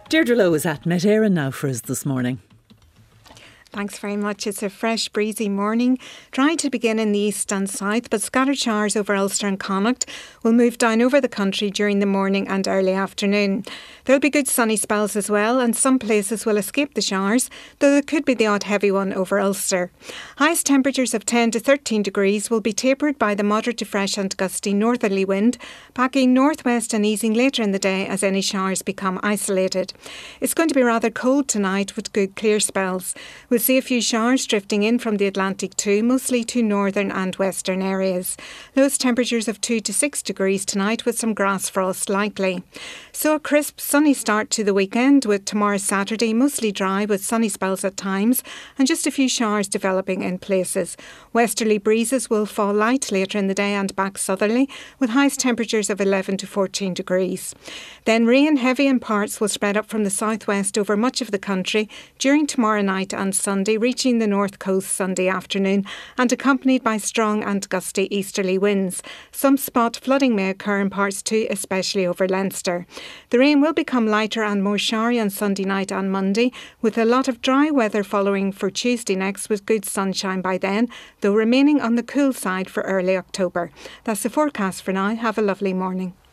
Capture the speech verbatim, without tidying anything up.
Deirdre Lowe is at Met Éireann now for us this morning. Thanks very much. It's a fresh, breezy morning. Dry to begin in the east and south, but scattered showers over Ulster and Connacht will move down over the country during the morning and early afternoon. There'll be good sunny spells as well, and some places will escape the showers, though there could be the odd heavy one over Ulster. Highest temperatures of ten to thirteen degrees will be tapered by the moderate to fresh and gusty northerly wind, backing northwest and easing later in the day as any showers become isolated. It's going to be rather cold tonight with good clear spells. We'll see a few showers drifting in from the Atlantic too, mostly to northern and western areas. Lowest temperatures of two to six degrees tonight with some grass frost likely. So a crisp, sunny start to the weekend with tomorrow Saturday mostly dry with sunny spells at times and just a few showers developing in places. Westerly breezes will fall light later in the day and back southerly with highest temperatures of eleven to fourteen degrees. Then rain, heavy in parts, will spread up from the southwest over much of the country during tomorrow night and Sunday, reaching the north coast Sunday afternoon and accompanied by strong and gusty easterly winds. Some spot flooding may occur in parts too, especially over Leinster. The rain will become lighter and more showery on Sunday night and Monday, with a lot of dry weather following for Tuesday next with good sunshine by then, though remaining on the cool side for early October. That's the forecast for now. Have a lovely morning.